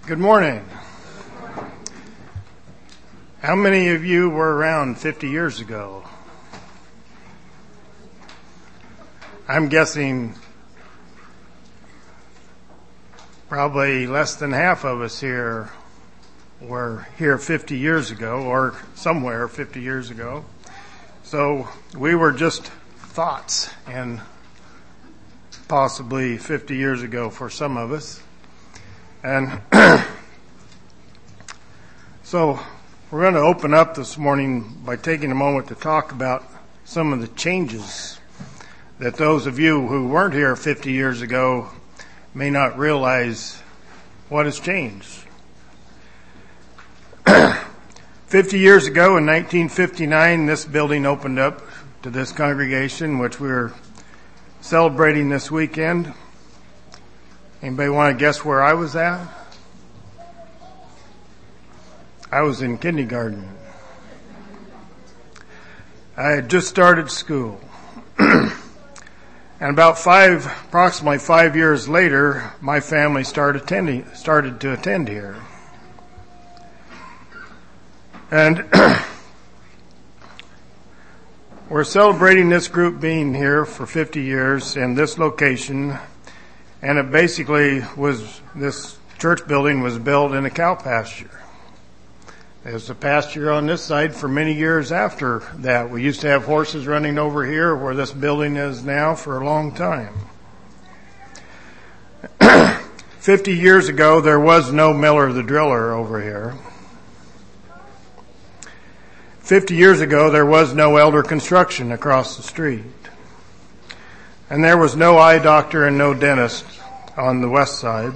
Good morning. How many of you were around 50 years ago? I'm guessing probably less than half of us here were here 50 years ago or somewhere 50 years ago. So we were just thoughts and possibly 50 years ago for some of us. And so we're going to open up this morning by taking a moment to talk about some of the changes that those of you who weren't here 50 years ago may not realize what has changed. 50 years ago in 1959, this building opened up to this congregation, which we're celebrating this weekend. Anybody want to guess where I was at? I was in kindergarten. I had just started school. And approximately 5 years later, my family started to attend here. And we're celebrating this group being here for 50 years in this location. And it basically was, this church building was built in a cow pasture. There was a pasture on this side for many years after that. We used to have horses running over here where this building is now for a long time. 50 years ago, there was no Miller the Driller over here. 50 years ago, there was no Elder Construction across the street. And there was no eye doctor and no dentist on the west side.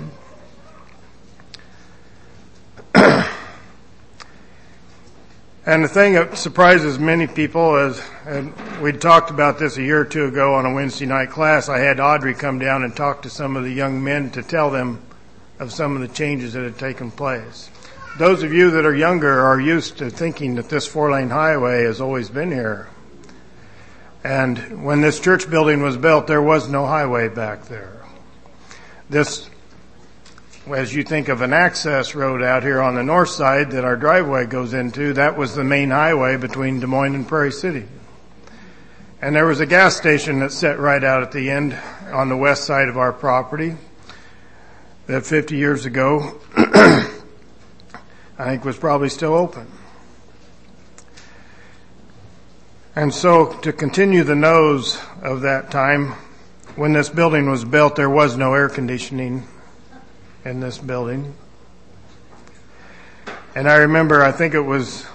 And the thing that surprises many people is, and we talked about this a year or two ago on a Wednesday night class, I had Audrey come down and talk to some of the young men to tell them of some of the changes that had taken place. Those of you that are younger are used to thinking that this 4-lane highway has always been here. And when this church building was built, there was no highway back there. This, as you think of an access road out here on the north side that our driveway goes into, that was the main highway between Des Moines and Prairie City. And there was a gas station that set right out at the end on the west side of our property that 50 years ago, I think was probably still open. And so to continue the nose of that time, when this building was built, there was no air conditioning in this building. And I remember, I think it was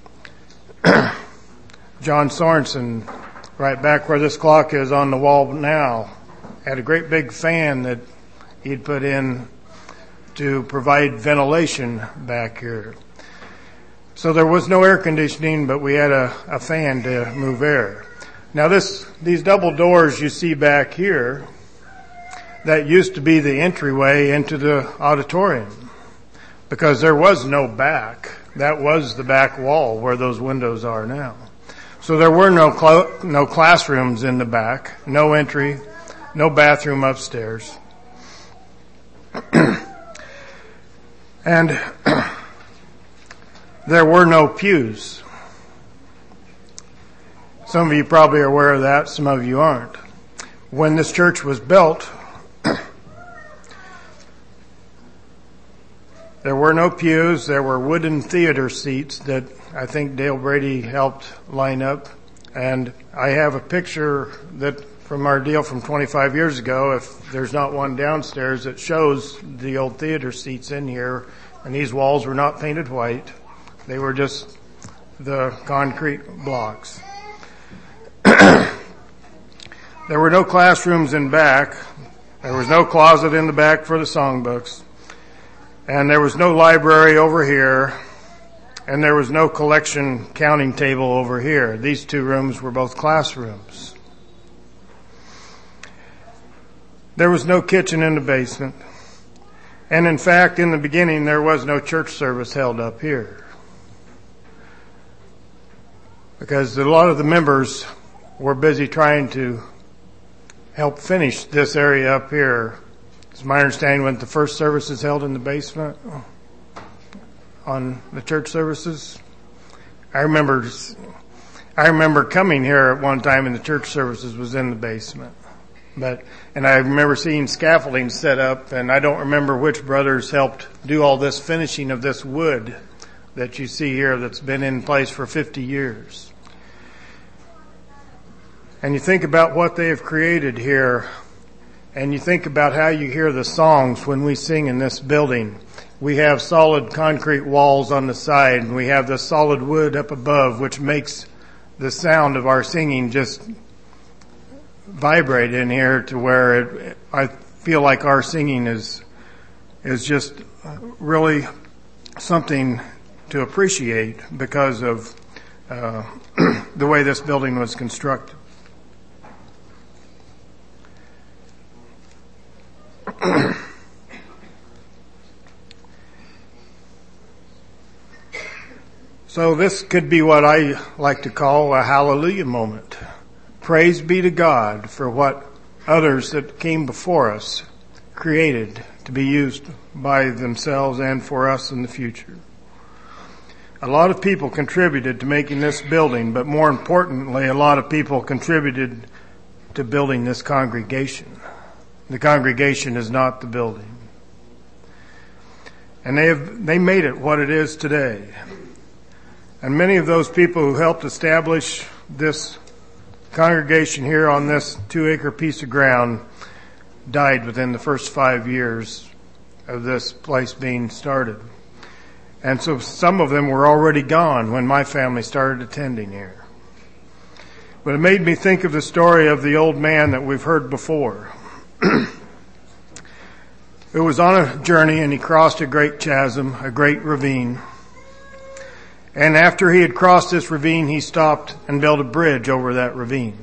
John Sorensen, right back where this clock is on the wall now, had a great big fan that he'd put in to provide ventilation back here. So there was no air conditioning, but we had a fan to move air. Now these double doors you see back here, that used to be the entryway into the auditorium, because there was no back. That was the back wall where those windows are now. So there were no classrooms in the back, no entry, no bathroom upstairs. And there were no pews. Some of you probably are aware of that, some of you aren't. When this church was built, there were no pews. There were wooden theater seats that I think Dale Brady helped line up. And I have a picture that from our deal from 25 years ago, if there's not one downstairs, that shows the old theater seats in here. And these walls were not painted white. They were just the concrete blocks. There were no classrooms in back. There was no closet in the back for the songbooks. And there was no library over here. And there was no collection counting table over here. These two rooms were both classrooms. There was no kitchen in the basement. And in fact, in the beginning, there was no church service held up here. Because a lot of the members were busy trying to help finish this area up here. It's my understanding when the first service is held in the basement. on the church services? I remember coming here at one time and the church services was in the basement. And I remember seeing scaffolding set up, and I don't remember which brothers helped do all this finishing of this wood that you see here that's been in place for 50 years. And you think about what they have created here, and you think about how you hear the songs when we sing in this building. We have solid concrete walls on the side, and we have the solid wood up above, which makes the sound of our singing just vibrate in here to where I feel like our singing is just really something to appreciate because of the way this building was constructed. So this could be what I like to call a hallelujah moment. Praise be to God for what others that came before us created to be used by themselves and for us in the future. A lot of people contributed to making this building, but more importantly, a lot of people contributed to building this congregation. The congregation is not the building. And they made it what it is today. And many of those people who helped establish this congregation here on this 2-acre piece of ground died within the first 5 years of this place being started. And so some of them were already gone when my family started attending here. But it made me think of the story of the old man that we've heard before. It was on a journey and he crossed a great chasm, a great ravine. And after he had crossed this ravine, he stopped and built a bridge over that ravine.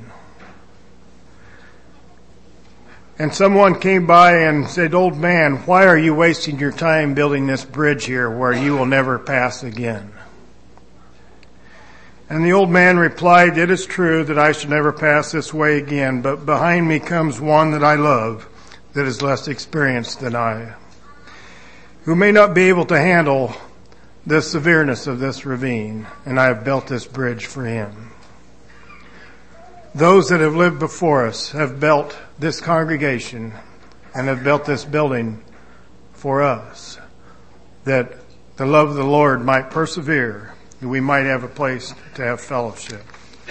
And someone came by and said, "Old man, why are you wasting your time building this bridge here where you will never pass again?" And the old man replied, "It is true that I should never pass this way again, but behind me comes one that I love that is less experienced than I, who may not be able to handle the severeness of this ravine, and I have built this bridge for him." Those that have lived before us have built this congregation and have built this building for us, that the love of the Lord might persevere, and we might have a place to have fellowship.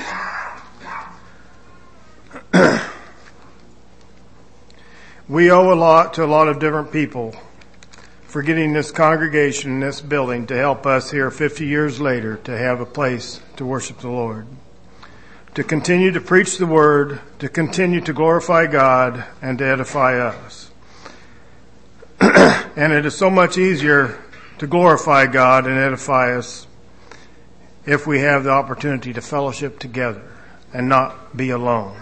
We owe a lot to a lot of different people for getting this congregation, this building, to help us here 50 years later to have a place to worship the Lord, to continue to preach the Word, to continue to glorify God, and to edify us. And it is so much easier to glorify God and edify us if we have the opportunity to fellowship together and not be alone.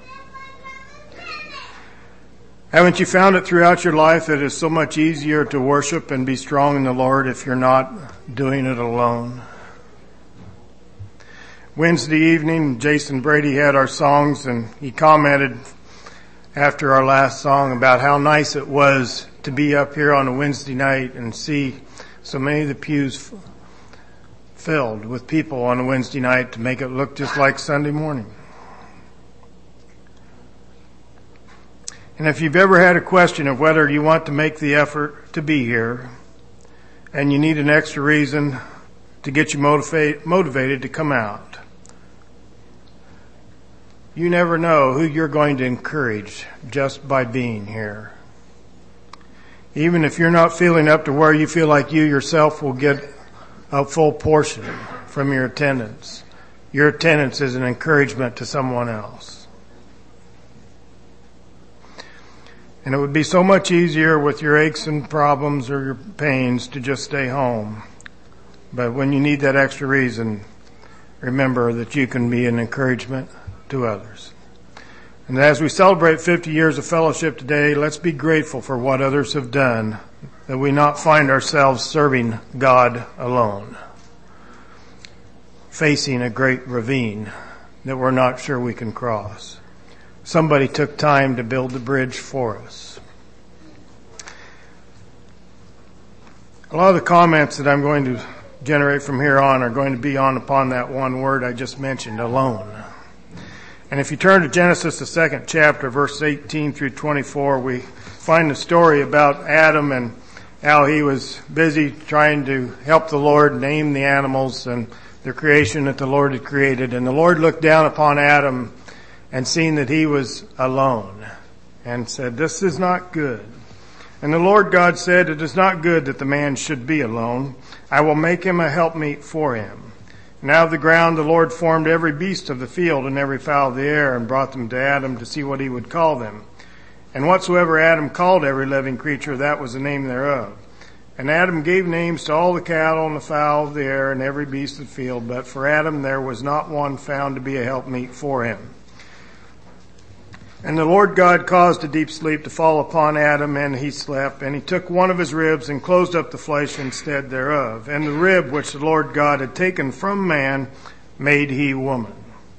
Haven't you found it throughout your life that it's so much easier to worship and be strong in the Lord if you're not doing it alone? Wednesday evening, Jason Brady had our songs, and he commented after our last song about how nice it was to be up here on a Wednesday night and see so many of the pews filled with people on a Wednesday night to make it look just like Sunday morning. And if you've ever had a question of whether you want to make the effort to be here and you need an extra reason to get you motivated to come out, you never know who you're going to encourage just by being here. Even if you're not feeling up to where you feel like you yourself will get a full portion from your attendance is an encouragement to someone else. And it would be so much easier with your aches and problems or your pains to just stay home. But when you need that extra reason, remember that you can be an encouragement to others. And as we celebrate 50 years of fellowship today, let's be grateful for what others have done, that we not find ourselves serving God alone, facing a great ravine that we're not sure we can cross. Somebody took time to build the bridge for us. A lot of the comments that I'm going to generate from here on are going to be upon that one word I just mentioned, alone. And if you turn to Genesis, the 2nd chapter, verse 18 through 24, we find the story about Adam and how he was busy trying to help the Lord name the animals and the creation that the Lord had created. And the Lord looked down upon Adam and seen that he was alone and said, "This is not good." And the Lord God said, "It is not good that the man should be alone. I will make him a helpmeet for him." And out of the ground the Lord formed every beast of the field and every fowl of the air and brought them to Adam to see what he would call them. And whatsoever Adam called every living creature, that was the name thereof. And Adam gave names to all the cattle and the fowl of the air and every beast of the field. But for Adam there was not one found to be a helpmeet for him. And the Lord God caused a deep sleep to fall upon Adam, and he slept. And he took one of his ribs and closed up the flesh instead thereof. And the rib which the Lord God had taken from man made he woman,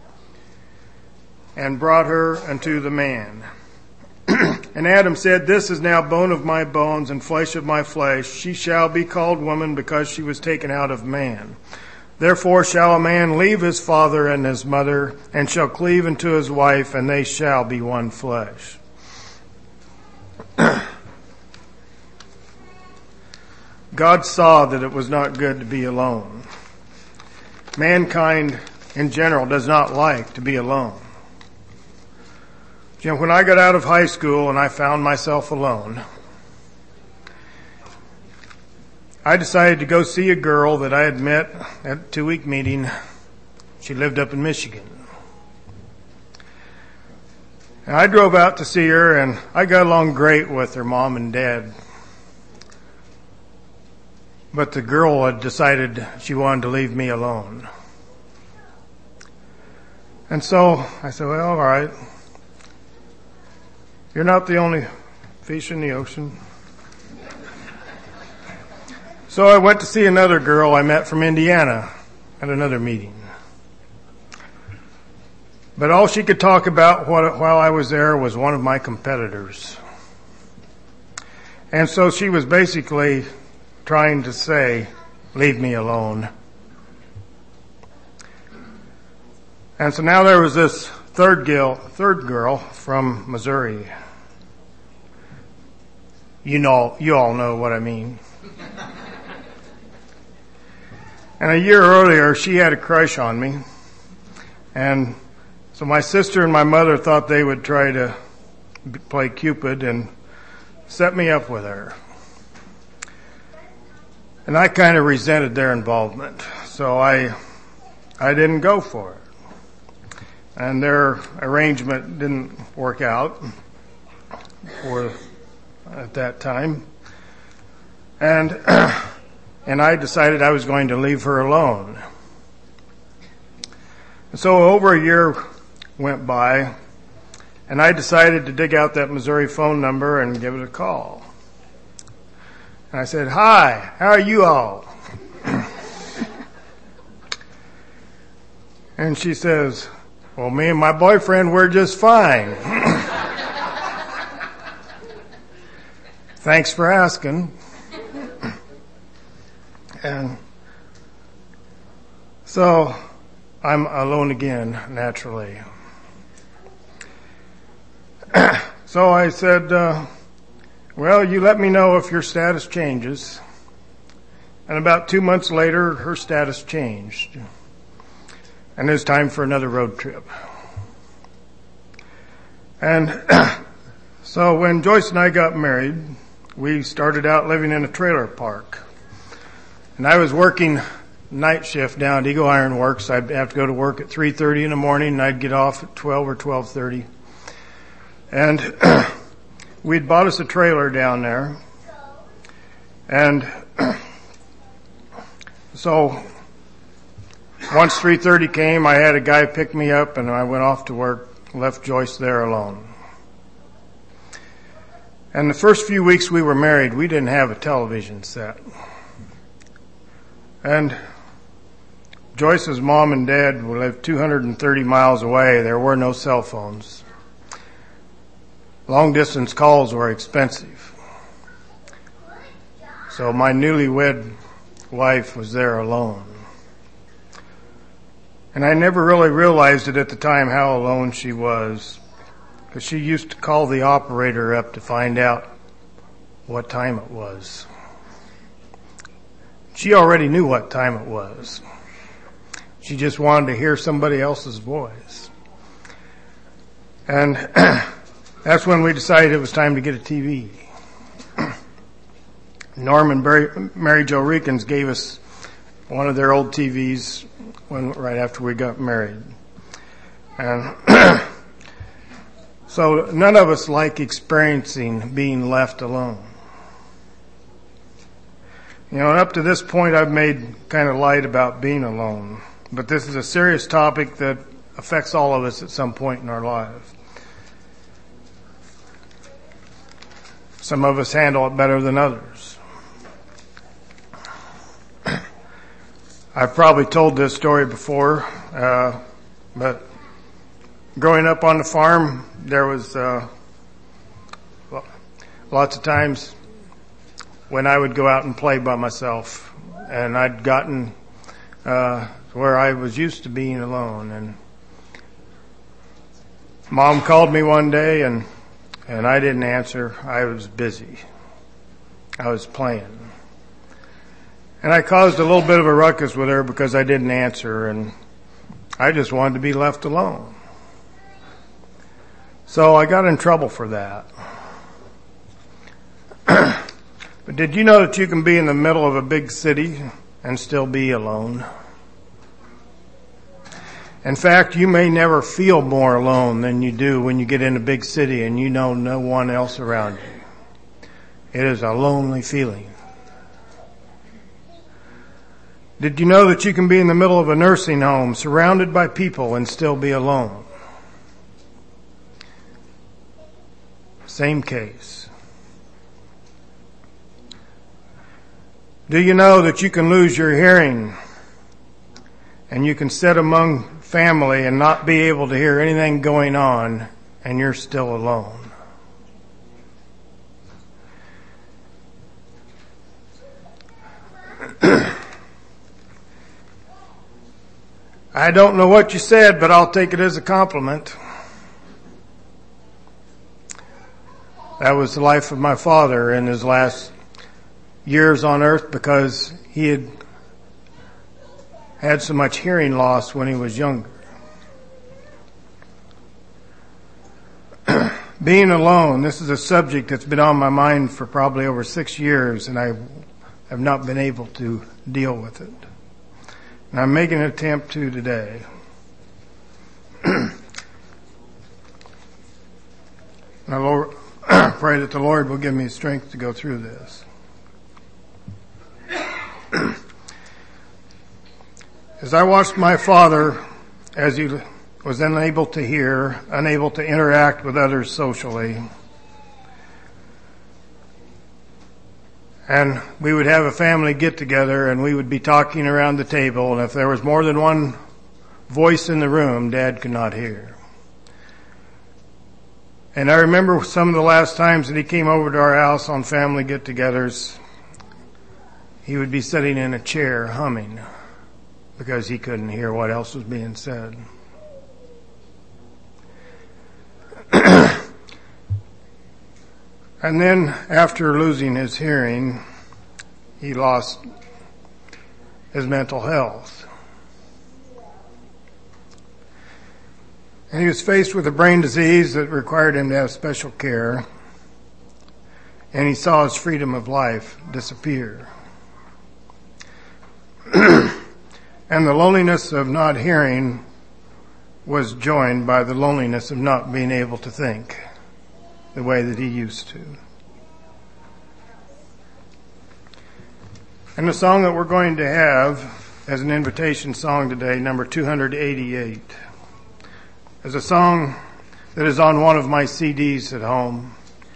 and brought her unto the man. And Adam said, "This is now bone of my bones and flesh of my flesh. She shall be called woman, because she was taken out of man. Therefore shall a man leave his father and his mother, and shall cleave unto his wife, and they shall be one flesh." God saw that it was not good to be alone. Mankind in general does not like to be alone. You know, when I got out of high school and I found myself alone, I decided to go see a girl that I had met at a 2-week meeting. She lived up in Michigan. And I drove out to see her, and I got along great with her mom and dad. But the girl had decided she wanted to leave me alone. And so I said, "Well, all right. You're not the only fish in the ocean." So I went to see another girl I met from Indiana at another meeting. But all she could talk about while I was there was one of my competitors. And so she was basically trying to say, "Leave me alone." And so now there was this third girl from Missouri. You all know what I mean. And a year earlier, she had a crush on me. And so my sister and my mother thought they would try to play Cupid and set me up with her. And I kind of resented their involvement. So I didn't go for it. And their arrangement didn't work out at that time. And I decided I was going to leave her alone. So over a year went by, and I decided to dig out that Missouri phone number and give it a call. And I said, "Hi, how are you all?" And she says, "Well, me and my boyfriend, we're just fine." Thanks for asking. And so I'm alone again, naturally. So I said, "Well, you let me know if your status changes." And about 2 months later, her status changed. And it was time for another road trip. And so when Joyce and I got married, we started out living in a trailer park. And I was working night shift down at Eagle Iron Works. I'd have to go to work at 3:30 in the morning, and I'd get off at 12 or 12:30. And we'd bought us a trailer down there. And so once 3:30 came, I had a guy pick me up, and I went off to work, left Joyce there alone. And the first few weeks we were married, we didn't have a television set. And Joyce's mom and dad lived 230 miles away. There were no cell phones. Long distance calls were expensive. So my newlywed wife was there alone. And I never really realized it at the time how alone she was, because she used to call the operator up to find out what time it was. She already knew what time it was. She just wanted to hear somebody else's voice. And that's when we decided it was time to get a TV. Norm and Mary Jo Reekins gave us one of their old TVs right after we got married. And so none of us like experiencing being left alone. You know, and up to this point I've made kind of light about being alone. But this is a serious topic that affects all of us at some point in our lives. Some of us handle it better than others. I've probably told this story before, but growing up on the farm, there was lots of times when I would go out and play by myself, and I'd gotten where I was used to being alone. And Mom called me one day, and I didn't answer. I was busy. I was playing. And I caused a little bit of a ruckus with her because I didn't answer, and I just wanted to be left alone. So I got in trouble for that. But did you know that you can be in the middle of a big city and still be alone? In fact, you may never feel more alone than you do when you get in a big city and you know no one else around you. It is a lonely feeling. Did you know that you can be in the middle of a nursing home, surrounded by people, and still be alone? Same case. Do you know that you can lose your hearing and you can sit among family and not be able to hear anything going on, and you're still alone? I don't know what you said, but I'll take it as a compliment. That was the life of my father in his last years on earth, because he had so much hearing loss when he was younger. Being alone, this is a subject that's been on my mind for probably over 6 years, and I have not been able to deal with it. And I'm making an attempt to today. And I pray that the Lord will give me strength to go through this. As I watched my father, as he was unable to hear, unable to interact with others socially, and we would have a family get together and we would be talking around the table, and if there was more than one voice in the room, Dad could not hear. And I remember some of the last times that he came over to our house on family get-togethers, he would be sitting in a chair humming because he couldn't hear what else was being said. And then after losing his hearing, he lost his mental health. And he was faced with a brain disease that required him to have special care. And he saw his freedom of life disappear. And the loneliness of not hearing was joined by the loneliness of not being able to think the way that he used to. And the song that we're going to have as an invitation song today, number 288, is a song that is on one of my CDs at home.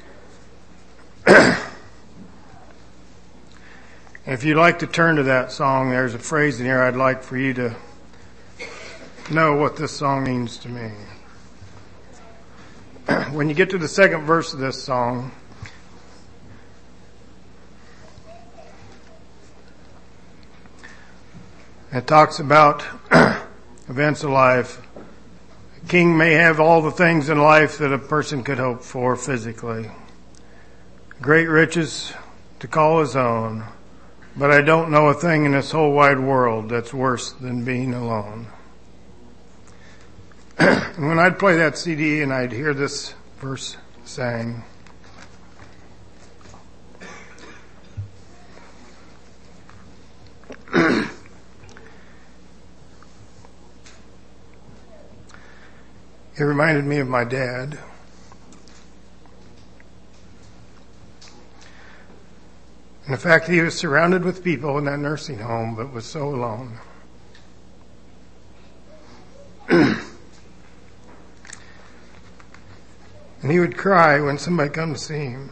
If you'd like to turn to that song, there's a phrase in here I'd like for you to know what this song means to me. When you get to the second verse of this song, It talks about events of life. A king may have all the things in life that a person could hope for physically. Great riches to call his own. But I don't know a thing in this whole wide world that's worse than being alone. And when I'd play that CD and I'd hear this verse sang, it reminded me of my dad. And the fact that he was surrounded with people in that nursing home, but was so alone. And he would cry when somebody come to see him.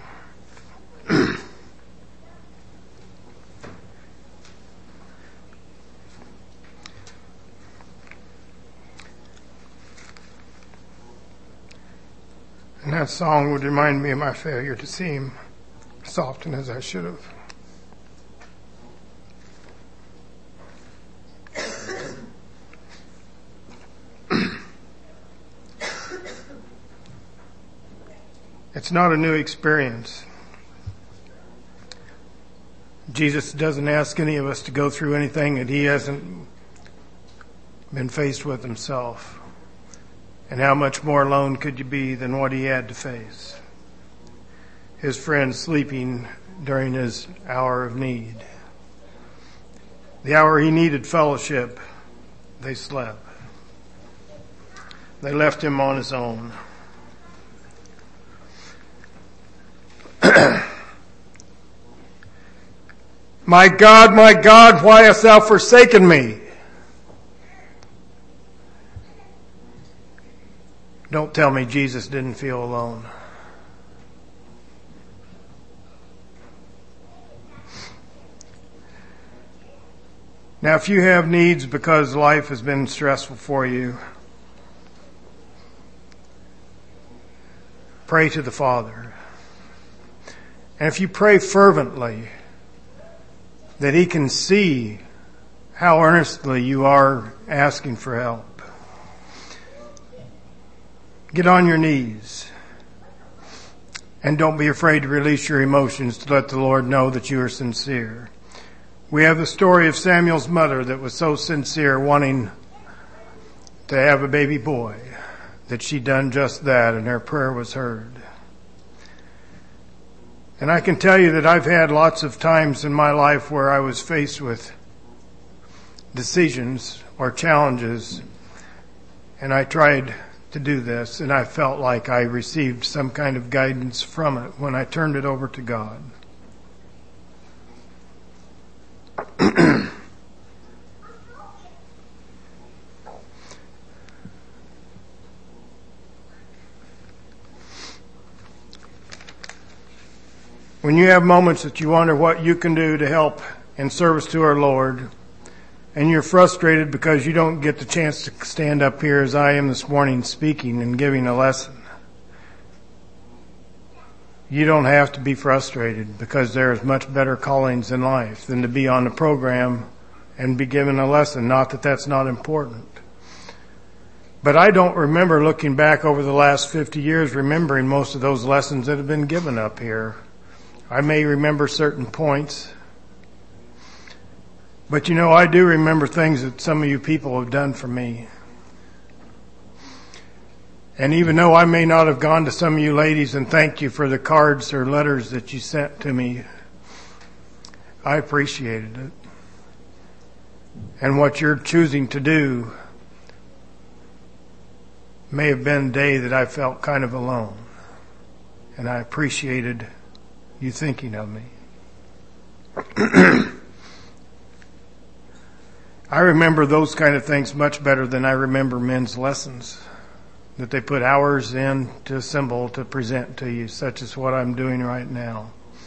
And that song would remind me of my failure to see him as often as I should have. It's not a new experience. Jesus doesn't ask any of us to go through anything that he hasn't been faced with himself. And how much more alone could you be than what he had to face? His friends sleeping during his hour of need. The hour he needed fellowship, they slept. They left him on his own. My God, why hast thou forsaken me? Don't tell me Jesus didn't feel alone. Now, if you have needs because life has been stressful for you, pray to the Father. And if you pray fervently, that he can see how earnestly you are asking for help. Get on your knees. And don't be afraid to release your emotions to let the Lord know that you are sincere. We have the story of Samuel's mother that was so sincere, wanting to have a baby boy, that she done just that and her prayer was heard. And I can tell you that I've had lots of times in my life where I was faced with decisions or challenges, and I tried to do this, and I felt like I received some kind of guidance from it when I turned it over to God. When you have moments that you wonder what you can do to help in service to our Lord, and you're frustrated because you don't get the chance to stand up here as I am this morning speaking and giving a lesson, you don't have to be frustrated, because there is much better callings in life than to be on the program and be given a lesson. Not that that's not important. But I don't remember looking back over the last 50 years remembering most of those lessons that have been given up here. I may remember certain points, but I do remember things that some of you people have done for me. And even though I may not have gone to some of you ladies and thanked you for the cards or letters that you sent to me, I appreciated it. And what you're choosing to do may have been a day that I felt kind of alone. And I appreciated you thinking of me. I remember those kind of things much better than I remember men's lessons that they put hours in to assemble to present to you, such as what I'm doing right now.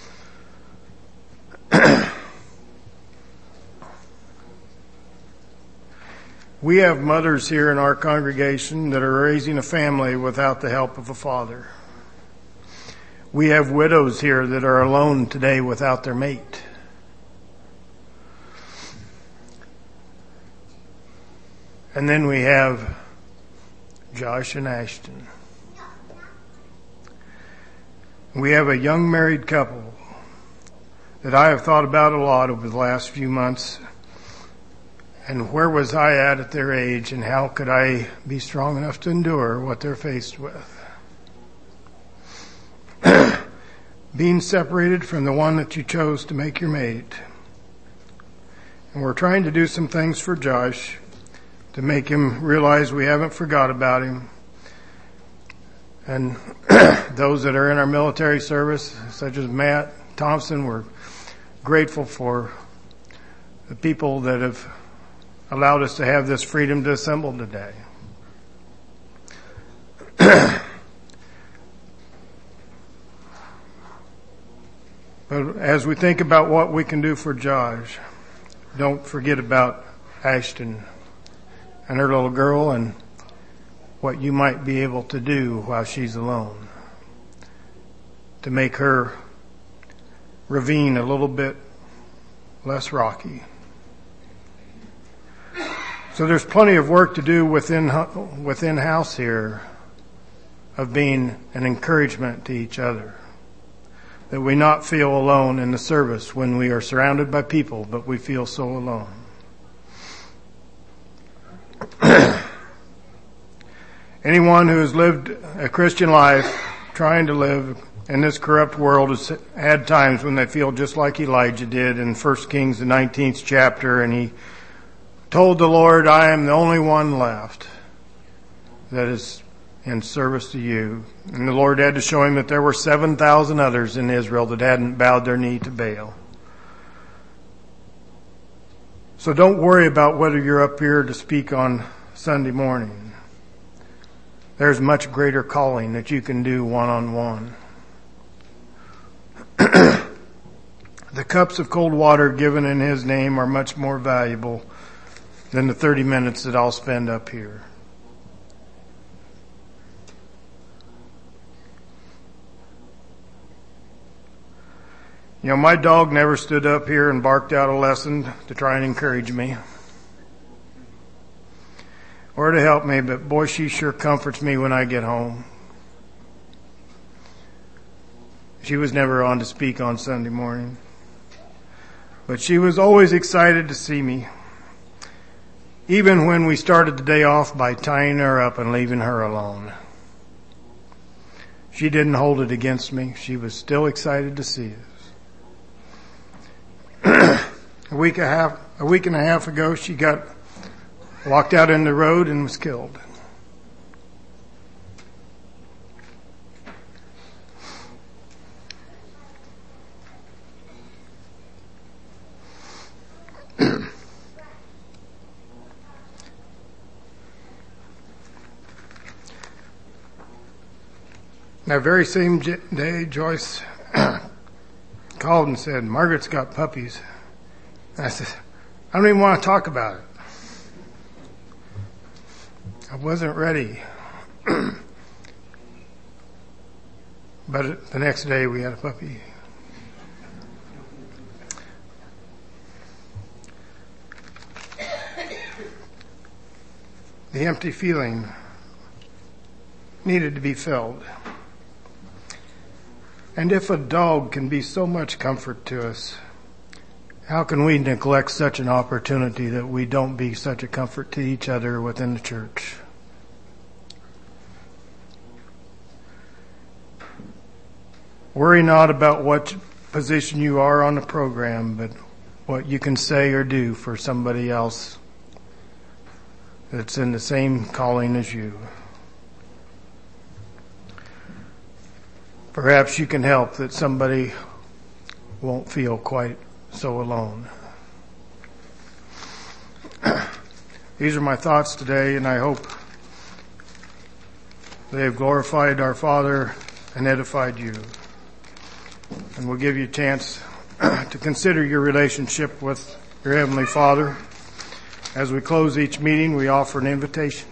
We have mothers here in our congregation that are raising a family without the help of a father. We have widows here that are alone today without their mate. And then we have Josh and Ashton. We have a young married couple that I have thought about a lot over the last few months. And where was I at their age, and how could I be strong enough to endure what they're faced with? Being separated from the one that you chose to make your mate. And we're trying to do some things for Josh to make him realize we haven't forgot about him. And those that are in our military service, such as Matt Thompson, we're grateful for the people that have allowed us to have this freedom to assemble today. But as we think about what we can do for Josh, don't forget about Ashton and her little girl and what you might be able to do while she's alone to make her ravine a little bit less rocky. So there's plenty of work to do within house here of being an encouragement to each other. That we not feel alone in the service when we are surrounded by people, but we feel so alone. Anyone who has lived a Christian life, trying to live in this corrupt world, has had times when they feel just like Elijah did in 1 Kings, the 19th chapter, and he told the Lord, I am the only one left that is in service to you. And the Lord had to show him that there were 7,000 others in Israel that hadn't bowed their knee to Baal. So don't worry about whether you're up here to speak on Sunday morning. There's much greater calling that you can do one-on-one. The cups of cold water given in His name are much more valuable than the 30 minutes that I'll spend up here. You know, my dog never stood up here and barked out a lesson to try and encourage me or to help me, but boy, she sure comforts me when I get home. She was never on to speak on Sunday morning, but she was always excited to see me, even when we started the day off by tying her up and leaving her alone. She didn't hold it against me. She was still excited to see us. A week and a half ago, she got walked out in the road and was killed. That very same day, Joyce called and said, Margaret's got puppies. I said, I don't even want to talk about it. I wasn't ready. But the next day we had a puppy. The empty feeling needed to be filled. And if a dog can be so much comfort to us, how can we neglect such an opportunity that we don't be such a comfort to each other within the church? Worry not about what position you are on the program, but what you can say or do for somebody else that's in the same calling as you. Perhaps you can help that somebody won't feel quite so alone. These are my thoughts today, and I hope they have glorified our Father and edified you. And we'll give you a chance to consider your relationship with your Heavenly Father. As we close each meeting, we offer an invitation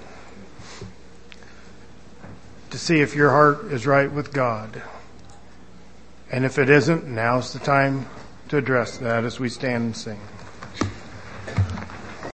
to see if your heart is right with God. And if it isn't, now's the time to address that as we stand and sing.